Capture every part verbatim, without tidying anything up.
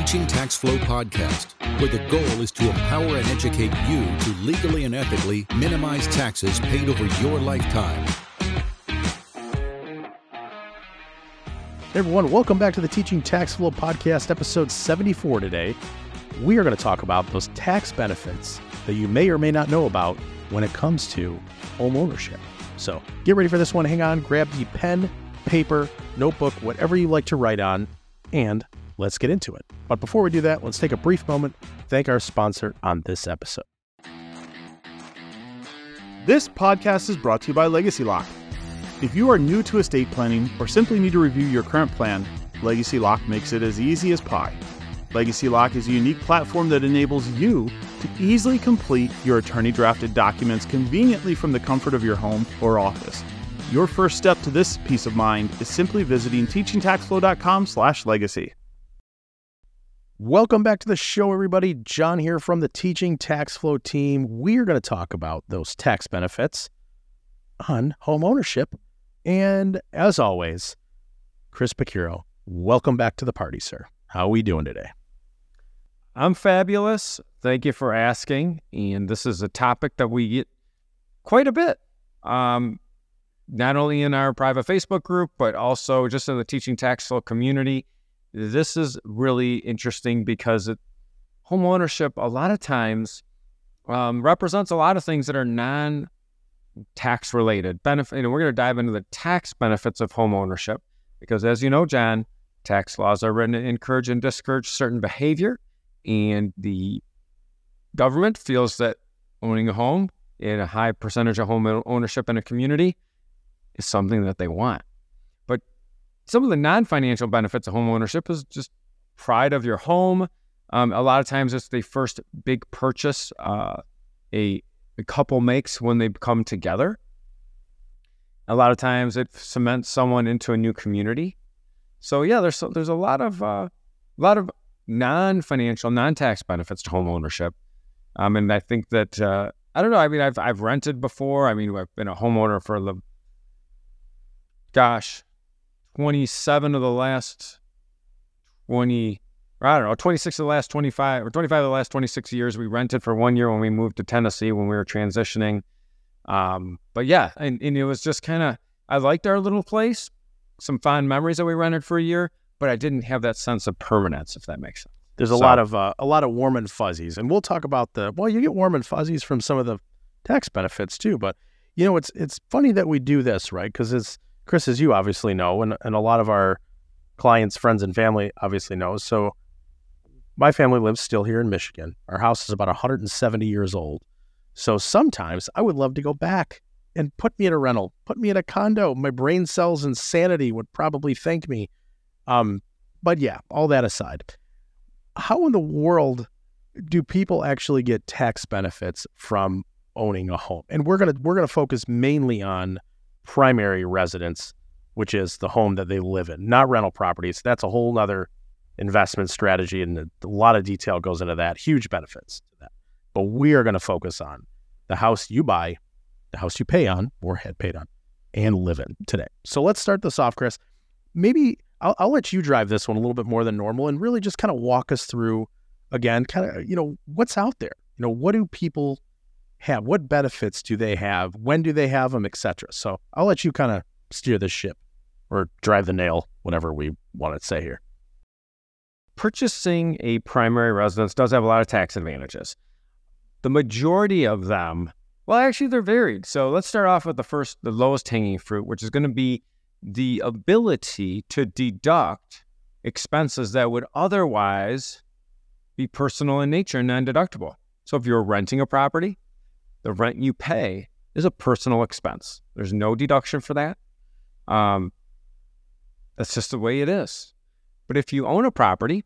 Teaching Tax Flow podcast, where the goal is to empower and educate you to legally and ethically minimize taxes paid over your lifetime. Hey everyone, welcome back to the Teaching Tax Flow podcast, episode seventy-four today. We are going to talk about those tax benefits that you may or may not know about when it comes to home ownership. So get ready for this one. Hang on, grab the pen, paper, notebook, whatever you like to write on, and let's get into it. But before we do that, let's take a brief moment to thank our sponsor on this episode. This podcast is brought to you by Legacy Lock. If you are new to estate planning or simply need to review your current plan, Legacy Lock makes it as easy as pie. Legacy Lock is a unique platform that enables you to easily complete your attorney-drafted documents conveniently from the comfort of your home or office. Your first step to this peace of mind is simply visiting teaching tax flow dot com slash legacy. Welcome back to the show, everybody. John here from the Teaching Tax Flow team. We are going to talk about those tax benefits on home ownership. And as always, Chris Picciurro, welcome back to the party, sir. How are we doing today? I'm fabulous. Thank you for asking. And this is a topic that we get quite a bit, um, not only in our private Facebook group, but also just in the Teaching Tax Flow community. This is really interesting because it, home ownership a lot of times um, represents a lot of things that are non-tax related. Benefit, and we're going to dive into the tax benefits of home ownership because, as you know, John, tax laws are written to encourage and discourage certain behavior, and the government feels that owning a home and a high percentage of home ownership in a community is something that they want. But some of the non-financial benefits of home ownership is just pride of your home. Um, a lot of times it's the first big purchase uh, a, a couple makes when they come together. A lot of times it cements someone into a new community. So yeah, there's there's a lot of uh, a lot of non-financial, non-tax benefits to home ownership. Um, and I think that uh, I don't know. I mean, I've I've rented before. I mean, I've been a homeowner for the gosh. twenty-seven of the last twenty, or I don't know, twenty-six of the last twenty-five, or twenty-five of the last twenty-six years. We rented for one year when we moved to Tennessee when we were transitioning. Um, but yeah, and, and it was just kind of, I liked our little place, some fond memories that we rented for a year, but I didn't have that sense of permanence, if that makes sense. There's a So- lot of uh, a lot of warm and fuzzies, and we'll talk about the, well, you get warm and fuzzies from some of the tax benefits too, but you know, it's it's funny that we do this, right? Because it's, Chris, as you obviously know, and, and a lot of our clients, friends, and family obviously knows. So my family lives still here in Michigan. Our house is about one hundred seventy years old. So sometimes I would love to go back and put me in a rental, put me in a condo. My brain cells and sanity would probably thank me. Um, but yeah, all that aside, how in the world do people actually get tax benefits from owning a home? And we're gonna we're gonna focus mainly on primary residence, which is the home that they live in, not rental properties. That's a whole nother investment strategy, and a lot of detail goes into that. Huge benefits to that. But we are going to focus on the house you buy, the house you pay on or had paid on, and live in today. So let's start this off, Chris. Maybe I'll, I'll let you drive this one a little bit more than normal and really just kind of walk us through, again, kind of, you know, what's out there. You know, what do people have? What benefits do they have? When do they have them, et cetera? So I'll let you kind of steer this ship or drive the nail, whatever we want to say here. Purchasing a primary residence does have a lot of tax advantages. The majority of them, well, actually, they're varied. So let's start off with the first, the lowest hanging fruit, which is going to be the ability to deduct expenses that would otherwise be personal in nature and non-deductible. So if you're renting a property, the rent you pay is a personal expense. There's no deduction for that. Um, that's just the way it is. But if you own a property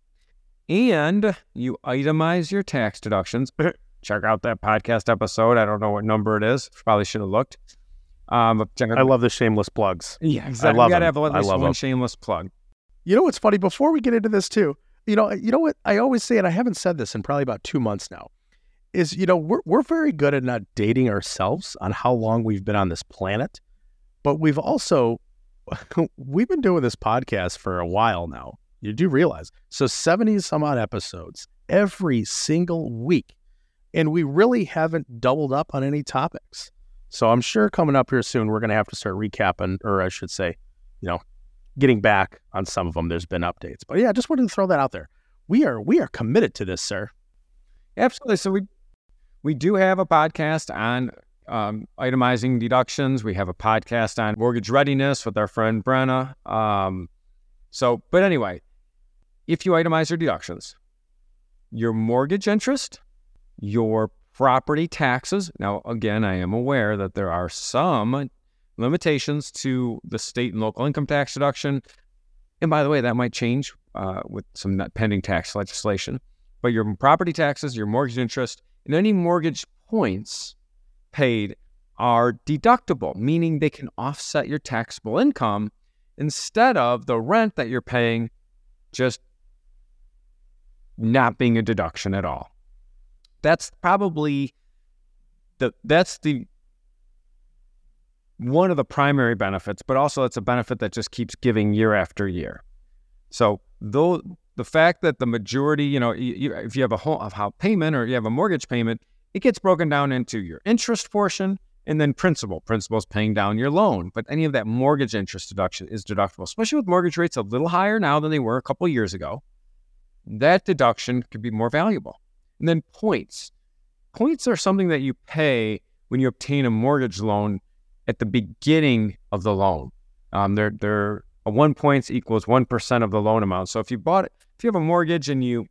and you itemize your tax deductions, check out that podcast episode. I don't know what number it is. Probably should have looked. Um, I love the shameless plugs. Yeah, exactly. I love You got to them. have at I least love one them. shameless plug. You know what's funny? Before we get into this too, you know, you know what I always say, and I haven't said this in probably about two months now, is, you know, we're we're very good at not dating ourselves on how long we've been on this planet, but we've also we've been doing this podcast for a while now, You do realize. So seventy some odd episodes every single week. And we really haven't doubled up on any topics. So I'm sure coming up here soon, we're going to have to start recapping, or I should say, you know, getting back on some of them. There's been updates. But yeah, I just wanted to throw that out there. We are we are committed to this, sir. Absolutely. So we we do have a podcast on um, itemizing deductions. We have a podcast on mortgage readiness with our friend Brenna. Um, so, but anyway, if you itemize your deductions, your mortgage interest, your property taxes. Now, again, I am aware that there are some limitations to the state and local income tax deduction. And by the way, that might change uh, with some pending tax legislation. But your property taxes, your mortgage interest, and any mortgage points paid are deductible, meaning they can offset your taxable income instead of the rent that you're paying just not being a deduction at all. That's probably the that's the one of the primary benefits, but also it's a benefit that just keeps giving year after year. So though the fact that the majority, you know, you, you, if you have a home of how payment or you have a mortgage payment, it gets broken down into your interest portion and then principal. Principal is paying down your loan, but any of that mortgage interest deduction is deductible, especially with mortgage rates a little higher now than they were a couple of years ago. That deduction could be more valuable. And then points. Points are something that you pay when you obtain a mortgage loan at the beginning of the loan. Um, they're, they're a one points equals one percent of the loan amount. So if you bought it, if you have a mortgage and you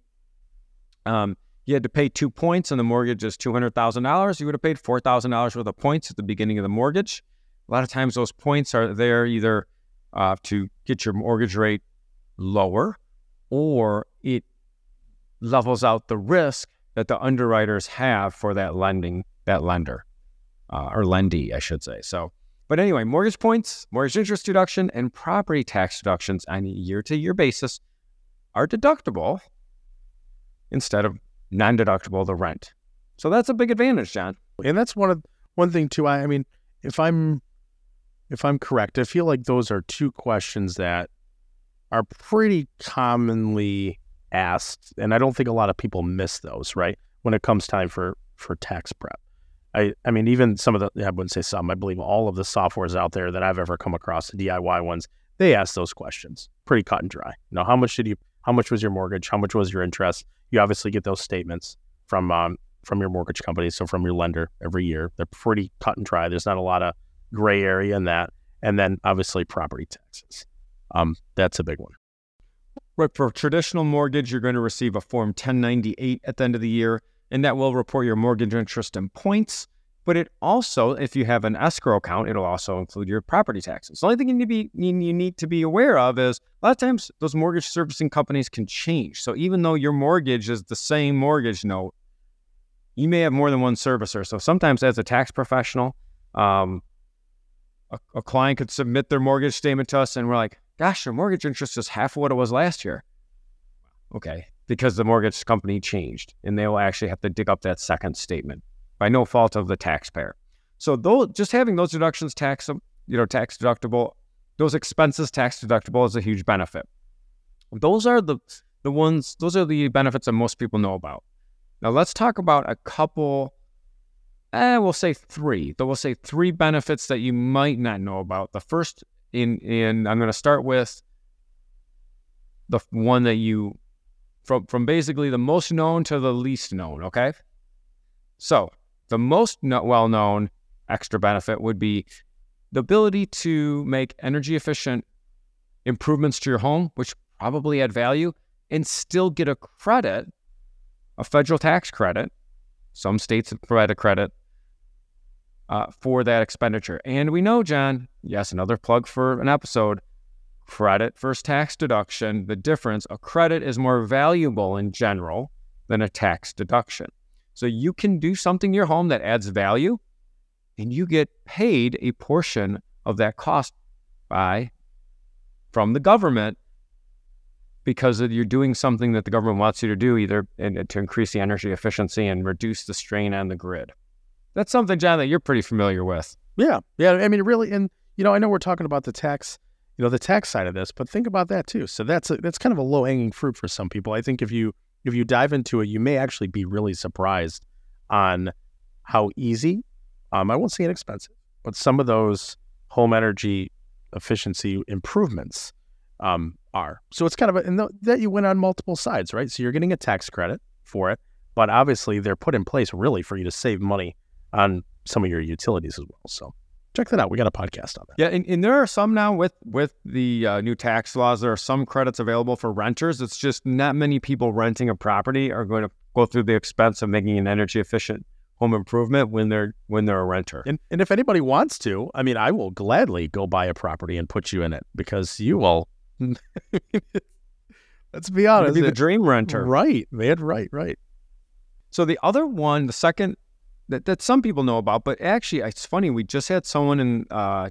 um, you had to pay two points and the mortgage is two hundred thousand dollars, you would have paid four thousand dollars worth of points at the beginning of the mortgage. A lot of times those points are there either uh, to get your mortgage rate lower, or it levels out the risk that the underwriters have for that lending, that lender, uh, or lendee, I should say. So, but anyway, mortgage points, mortgage interest deduction, and property tax deductions on a year-to-year basis are deductible instead of non-deductible the rent. So that's a big advantage, John. And that's one of one thing too. I, I mean, if I'm if I'm correct, I feel like those are two questions that are pretty commonly asked, and I don't think a lot of people miss those, right? When it comes time for, for tax prep. I, I mean, even some of the, I wouldn't say some, I believe all of the softwares out there that I've ever come across, the D I Y ones, they ask those questions. Pretty cut and dry. You know, how much did you, how much was your mortgage? How much was your interest? You obviously get those statements from, um, from your mortgage company, so from your lender every year. They're pretty cut and dry. There's not a lot of gray area in that. And then obviously property taxes. Um, that's a big one. Right, for traditional mortgage, you're going to receive a Form ten ninety-eight at the end of the year, and that will report your mortgage interest and points. But it also, if you have an escrow account, it'll also include your property taxes. The only thing you need to be you need to be aware of is a lot of times those mortgage servicing companies can change. So even though your mortgage is the same mortgage note, you may have more than one servicer. So sometimes as a tax professional, um, a, a client could submit their mortgage statement to us, and we're like, gosh, your mortgage interest is half of what it was last year. Okay, because the mortgage company changed, and they will actually have to dig up that second statement by no fault of the taxpayer. So those, just having those deductions tax, you know, tax deductible, those expenses tax deductible is a huge benefit. Those are the the ones. Those are the benefits that most people know about. Now let's talk about a couple. Eh, we'll say three. Though we'll say three benefits that you might not know about. The first. In, in I'm going to start with the one that you, from, from basically the most known to the least known, okay? So the most no, well-known extra benefit would be the ability to make energy-efficient improvements to your home, which probably add value, and still get a credit, a federal tax credit. Some states provide a credit Uh, for that expenditure. And we know, John, yes, another plug for an episode, credit versus tax deduction, the difference, a credit is more valuable in general than a tax deduction. So you can do something in your home that adds value, and you get paid a portion of that cost by, from the government, because you're doing something that the government wants you to do, either in, to increase the energy efficiency and reduce the strain on the grid. That's something, John, that you're pretty familiar with. Yeah. Yeah. I mean, really, and, you know, I know we're talking about the tax you know, the tax side of this, but think about that too. So that's a, that's kind of a low hanging fruit for some people. I think if you if you dive into it, you may actually be really surprised on how easy, um, I won't say inexpensive, but some of those home energy efficiency improvements um, are. So it's kind of a, and th- that you win on multiple sides, right? So you're getting a tax credit for it, but obviously they're put in place really for you to save money on some of your utilities as well. So check that out. We got a podcast on that. Yeah, and, and there are some now with with the uh, new tax laws. There are some credits available for renters. It's just not many people renting a property are going to go through the expense of making an energy efficient home improvement when they're when they're a renter. And and if anybody wants to, I mean, I will gladly go buy a property and put you in it because you will. Let's be honest, be the dream renter, right, man, right, right. So the other one, the second. That, that some people know about, but actually it's funny. We just had someone in uh,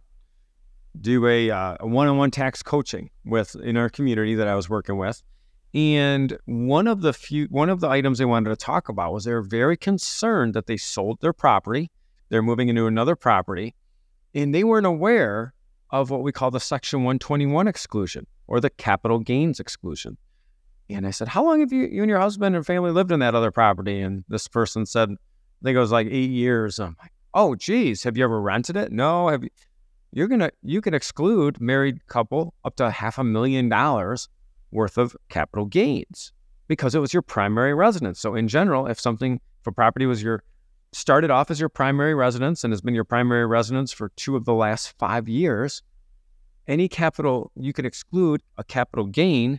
do a, uh, a one-on-one tax coaching with in our community that I was working with, and one of the few one of the items they wanted to talk about was they were very concerned that they sold their property, they're moving into another property, and they weren't aware of what we call the Section one twenty-one exclusion or the capital gains exclusion. And I said, "How long have you you and your husband and family lived in that other property?" And this person said, I think it was like eight years. I'm like, oh, geez, have you ever rented it? No. Have you? You're gonna you can exclude married couple up to half a million dollars worth of capital gains because it was your primary residence. So in general, if something, if a property was your started off as your primary residence and has been your primary residence for two of the last five years, any capital you could exclude a capital gain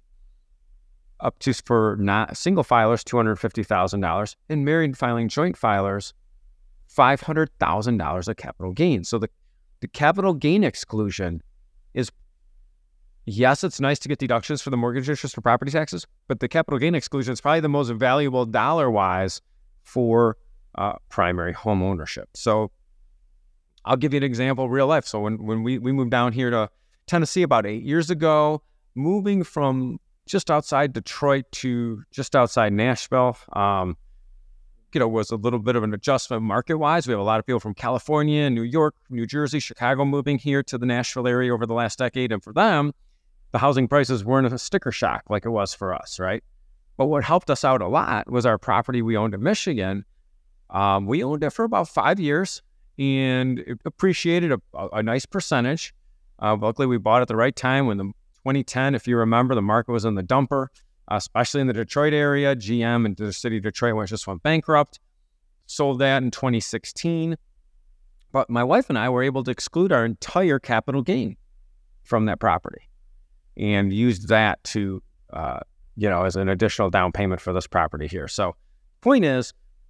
up to, for not single filers, two hundred fifty thousand dollars, and married filing joint filers, five hundred thousand dollars of capital gain. So the, the capital gain exclusion is, yes, it's nice to get deductions for the mortgage interest for property taxes, but the capital gain exclusion is probably the most valuable dollar-wise for uh, primary home ownership. So I'll give you an example, real life. So when, when we, we moved down here to Tennessee about eight years ago, moving from just outside Detroit to just outside Nashville, um, you know, was a little bit of an adjustment market-wise. We have a lot of people from California, New York, New Jersey, Chicago moving here to the Nashville area over the last decade. And for them, the housing prices weren't a sticker shock like it was for us, right? But what helped us out a lot was our property we owned in Michigan. Um, we owned it for about five years and it appreciated a, a, a nice percentage. Uh, luckily, we bought at the right time when the twenty ten, if you remember, the market was in the dumper, uh, especially in the Detroit area. G M and the city of Detroit went, just went bankrupt. Sold that in twenty sixteen. But my wife and I were able to exclude our entire capital gain from that property and used that to, uh, you know, as an additional down payment for this property here. So point is,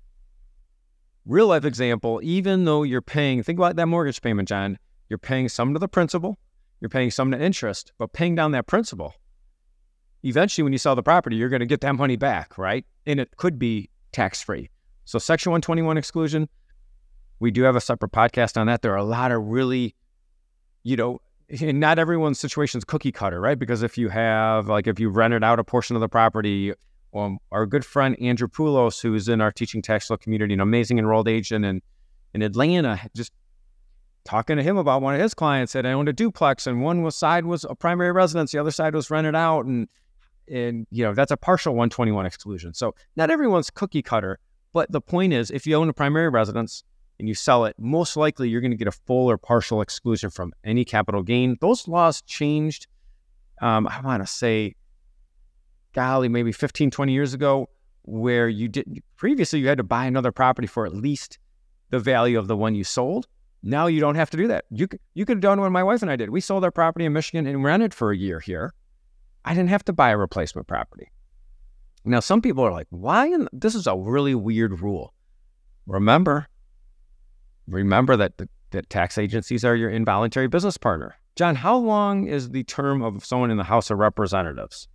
real life example, even though you're paying, think about that mortgage payment, John, you're paying some to the principal, you're paying some to interest, but paying down that principal, eventually when you sell the property, you're going to get that money back, right? And it could be tax-free. So Section one twenty-one exclusion, we do have a separate podcast on that. There are a lot of really, you know, and not everyone's situation is cookie cutter, right? Because if you have, like if you rented out a portion of the property, um, our good friend Andrew Poulos, who is in our teaching tax law community, an amazing enrolled agent in, in Atlanta, just talking to him about one of his clients that owned a duplex and one was side was a primary residence, the other side was rented out. And, and, you know, that's a partial one twenty-one exclusion. So not everyone's cookie cutter, but the point is if you own a primary residence and you sell it, most likely you're going to get a full or partial exclusion from any capital gain. Those laws changed, um, I want to say, golly, maybe fifteen, twenty years ago, where you did previously you had to buy another property for at least the value of the one you sold. Now you don't have to do that. You could, you could have done what my wife and I did. We sold our property in Michigan and rented for a year here. I didn't have to buy a replacement property. Now, some people are like, why? In, this is a really weird rule. Remember, remember that, the, that tax agencies are your involuntary business partner. John, how long is the term of someone in the House of Representatives?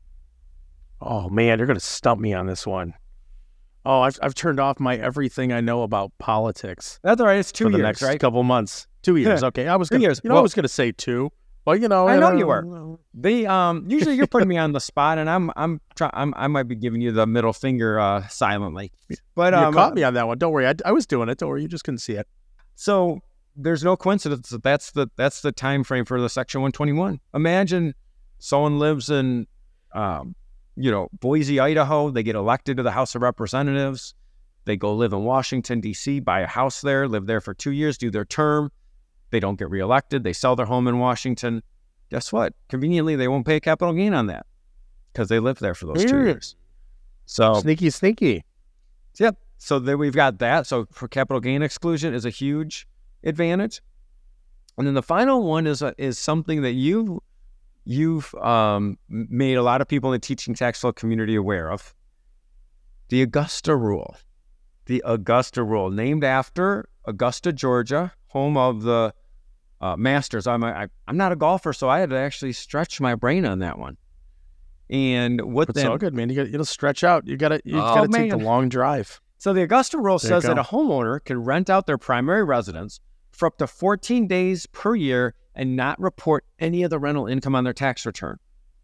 Oh, man, you're going to stump me on this one. Oh, I've I've turned off my everything I know about politics. That's all right. It's two for the years, next right? couple months. Two years. Okay, I was two gonna, years. You know, well, I was going to say two, but you know, I know uh, you were. They um usually you're putting me on the spot, and I'm I'm trying. I'm I might be giving you the middle finger uh, silently, but you um, caught me on that one. Don't worry, I, I was doing it. Don't worry, you just couldn't see it. So there's no coincidence that that's the that's the time frame for the Section one twenty-one. Imagine someone lives in, um, you know, Boise, Idaho. They get elected to the House of Representatives. They go live in Washington, D C, buy a house there, live there for two years, do their term. They don't get reelected. They sell their home in Washington. Guess what? Conveniently, they won't pay a capital gain on that because they lived there for those two years. So Sneaky, sneaky. Yep. So then we've got that. So for capital gain exclusion is a huge advantage. And then the final one is a, is something that you you've um, made a lot of people in the teaching tax law community aware of. The Augusta Rule. The Augusta Rule, named after Augusta, Georgia, home of the uh, Masters. I'm a, I, I'm not a golfer, so I had to actually stretch my brain on that one. And what It's then? all good, man. You got it'll stretch out. You got to you Oh, got to take the man. long drive. So the Augusta Rule There you says that go. a homeowner can rent out their primary residence for up to fourteen days per year and not report any of the rental income on their tax return.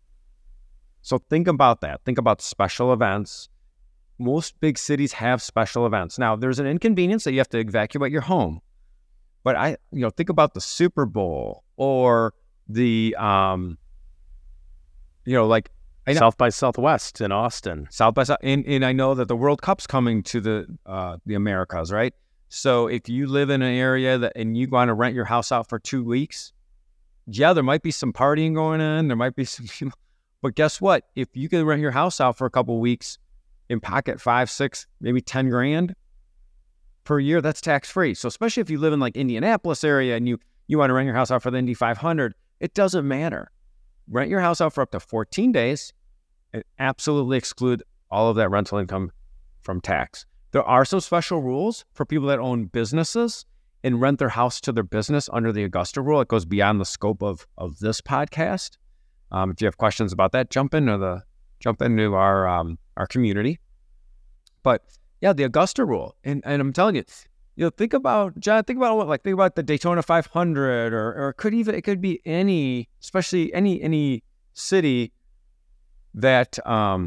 So think about that. Think about special events. Most big cities have special events. Now, there's an inconvenience that you have to evacuate your home. But I, you know, think about the Super Bowl or the, um, you know, like I know- South by Southwest in Austin. South by South, and, and I know that the World Cup's coming to the uh, the Americas, right? So if you live in an area that and you want to rent your house out for two weeks, yeah, there might be some partying going on. There might be some, you know, but guess what? If you can rent your house out for a couple of weeks and pocket five, six, maybe ten grand per year, that's tax free. So especially if you live in like Indianapolis area and you you want to rent your house out for the Indy five hundred, it doesn't matter. Rent your house out for up to fourteen days and absolutely exclude all of that rental income from tax. There are some special rules for people that own businesses and rent their house to their business under the Augusta Rule. It goes beyond the scope of, of this podcast. Um, if you have questions about that, jump into the jump into our um, our community. But yeah, the Augusta Rule, and and I'm telling you, you know, think about John. Think about what, like think about the Daytona five hundred, or or it could even it could be any, especially any any city that um.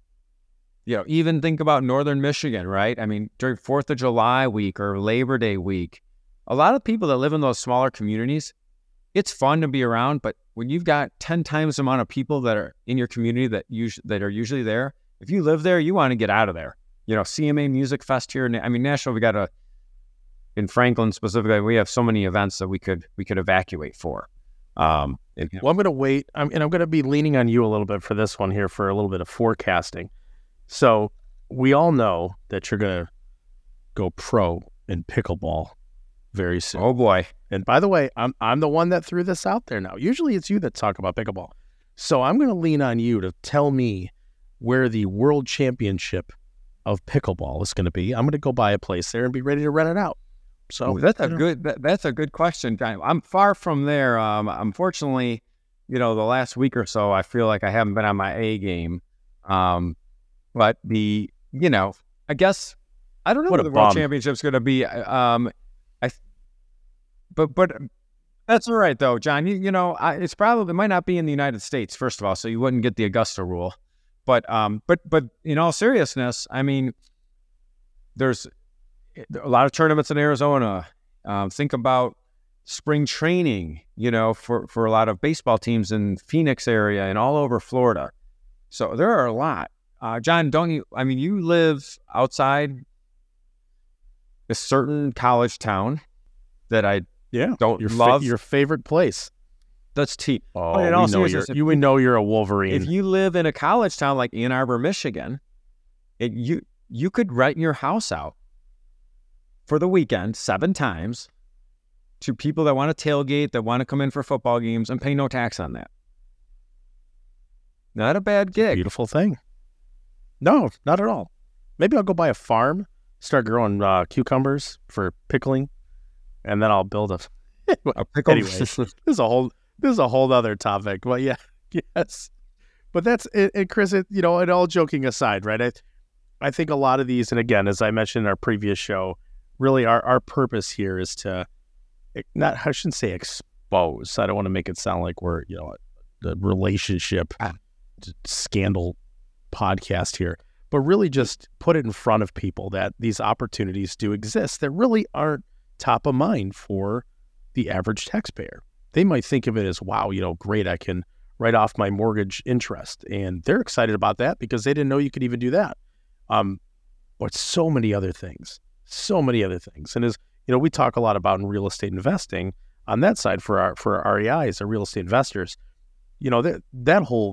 You know, even think about Northern Michigan, right? I mean, during fourth of July week or Labor Day week, a lot of people that live in those smaller communities, it's fun to be around, but when you've got ten times the amount of people that are in your community that us- that are usually there, if you live there, you want to get out of there. You know, C M A Music Fest here. I mean, Nashville, we got a, in Franklin specifically, we have so many events that we could we could evacuate for. Um, and, Well, I'm going to wait, I'm, and I'm going to be leaning on you a little bit for this one here for a little bit of forecasting. So we all know that you're going to go pro in pickleball very soon. oh boy. And by the way, I'm I'm the one that threw this out there now. Usually it's you that talk about pickleball. So I'm going to lean on you to tell me where the world championship of pickleball is going to be. I'm going to go buy a place there and be ready to rent it out. So Ooh, that's a you know, good. That, that's a good question. I'm far from there. Um, unfortunately, you know, the last week or so, I feel like I haven't been on my A game. Um, but the, you know, I guess I don't know What what a the World bum. Championship's going to be. Um, I, but but that's all right though, John. You you know, I, it's probably it might not be in the United States first of all, so you wouldn't get the Augusta Rule. But um, but but in all seriousness, I mean, there's a lot of tournaments in Arizona. Um, think about spring training, you know, for, for a lot of baseball teams in Phoenix area and all over Florida. So there are a lot. Uh, John, don't you, I mean, you live outside a certain college town that I yeah, don't your fa- love. your favorite place. That's T. Oh, in we all know you're, seriousness, if you we know you're a Wolverine. If you live in a college town like Ann Arbor, Michigan, it, you you could rent your house out for the weekend seven times to people that want to tailgate, that want to come in for football games and pay no tax on that. Not a bad gig. Beautiful thing. No, not at all. Maybe I'll go buy a farm, start growing uh, cucumbers for pickling, and then I'll build a. A pickle. Anyway, this is a whole this is a whole other topic. But yeah, yes. But that's it, and Chris, it, you know, and all joking aside, right? I I think a lot of these, and again, as I mentioned in our previous show, really our our purpose here is to not I shouldn't say expose. I don't want to make it sound like we're you know the relationship Ah. scandal podcast here, but really just put it in front of people that these opportunities do exist that really aren't top of mind for the average taxpayer. They might think of it as, wow, you know, great, I can write off my mortgage interest. And they're excited about that because they didn't know you could even do that. Um, but so many other things, so many other things. And as you know, we talk a lot about in real estate investing on that side for our for our R E Is, our real estate investors. You know, that that whole,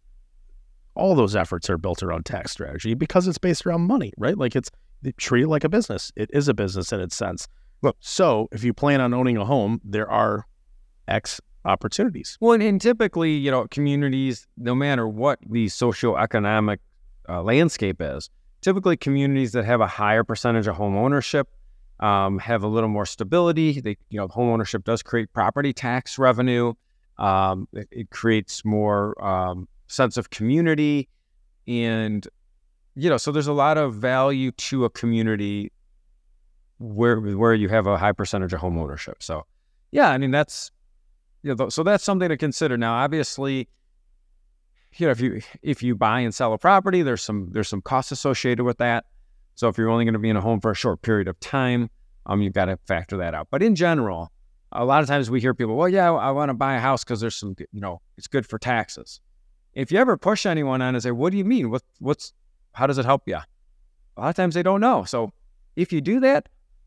all those efforts are built around tax strategy because it's based around money, right? Like it's treat it like a business. It is a business in its sense. Look, so if you plan on owning a home, there are X opportunities. Well, and typically, you know, communities, no matter what the socioeconomic uh, landscape is, typically communities that have a higher percentage of home ownership um, have a little more stability. They, you know, home ownership does create property tax revenue. Um, it, it creates more um, sense of community, and you know, so there's a lot of value to a community where where you have a high percentage of home ownership. So, yeah, I mean that's, you know, so that's something to consider. Now, obviously, you know, if you if you buy and sell a property, there's some there's some costs associated with that. So if you're only going to be in a home for a short period of time, um, you've got to factor that out. But in general, a lot of times we hear people, well, yeah, I want to buy a house because there's some, you know, it's good for taxes. If you ever push anyone on and say, what do you mean? What, what's, how does it help you? A lot of times they don't know. So if you do that,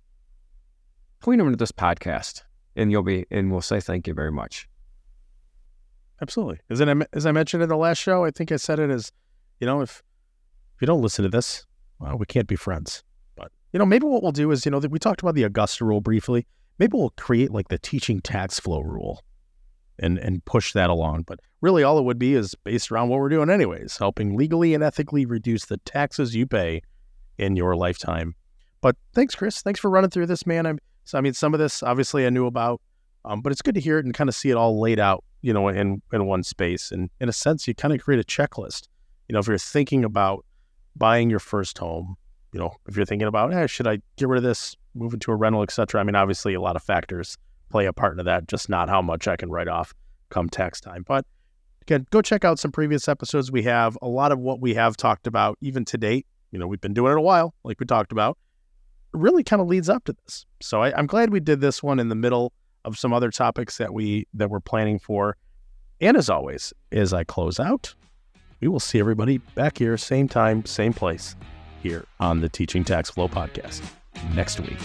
point them to this podcast and you'll be, and we'll say thank you very much. Absolutely. As I, as I mentioned in the last show, I think I said it as, you know, if, if you don't listen to this, well, we can't be friends. But, you know, maybe what we'll do is, you know, we talked about the Augusta rule briefly. Maybe we'll create like the teaching tax flow rule and, and push that along. But really all it would be is based around what we're doing anyways, helping legally and ethically reduce the taxes you pay in your lifetime. But thanks, Chris. Thanks for running through this, man. I'm, so, I mean, some of this obviously I knew about, um, but it's good to hear it and kind of see it all laid out, you know, in, in one space. And in a sense, you kind of create a checklist. You know, if you're thinking about buying your first home, you know, if you're thinking about, hey, should I get rid of this, move into a rental, et cetera. I mean, obviously a lot of factors play a part into that, just not how much I can write off come tax time. But again, go check out some previous episodes we have. A lot of what we have talked about, even to date, you know, we've been doing it a while, like we talked about, really kind of leads up to this. So I, I'm glad we did this one in the middle of some other topics that we that we're planning for. And as always, as I close out, we will see everybody back here, same time, same place, here on the Teaching Tax Flow podcast next week.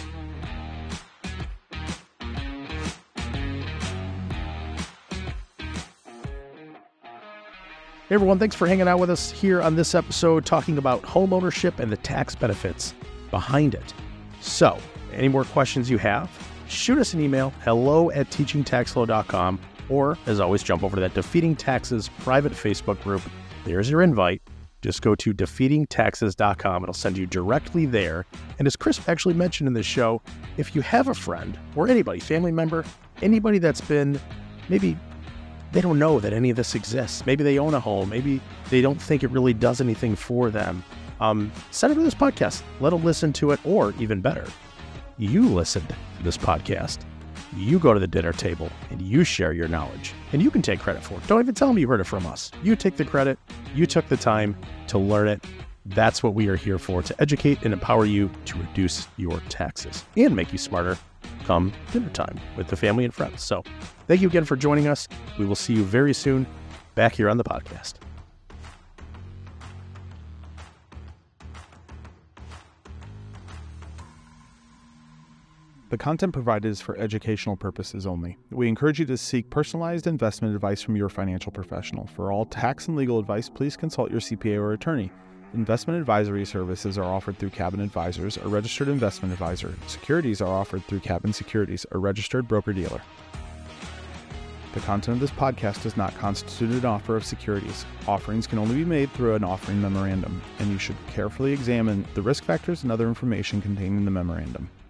Hey everyone, thanks for hanging out with us here on this episode, talking about home ownership and the tax benefits behind it. So, any more questions you have, shoot us an email, hello at teaching tax flow dot com, or as always, jump over to that Defeating Taxes private Facebook group. There's your invite. Just go to defeating taxes dot com. It'll send you directly there. And as Chris actually mentioned in this show, if you have a friend or anybody, family member, anybody that's been, maybe they don't know that any of this exists. Maybe they own a home. Maybe they don't think it really does anything for them. Um, send them to this podcast. Let them listen to it. Or even better, you listen to this podcast. You go to the dinner table and you share your knowledge, and you can take credit for it. Don't even tell them you heard it from us. You take the credit. You took the time to learn it. That's what we are here for, to educate and empower you to reduce your taxes and make you smarter come dinner time with the family and friends. So thank you again for joining us. We will see you very soon back here on the podcast. The content provided is for educational purposes only. We encourage you to seek personalized investment advice from your financial professional. For all tax and legal advice, please consult your C P A or attorney. Investment advisory services are offered through Cabin Advisors, a registered investment advisor. Securities are offered through Cabin Securities, a registered broker-dealer. The content of this podcast does not constitute an offer of securities. Offerings can only be made through an offering memorandum, and you should carefully examine the risk factors and other information contained in the memorandum.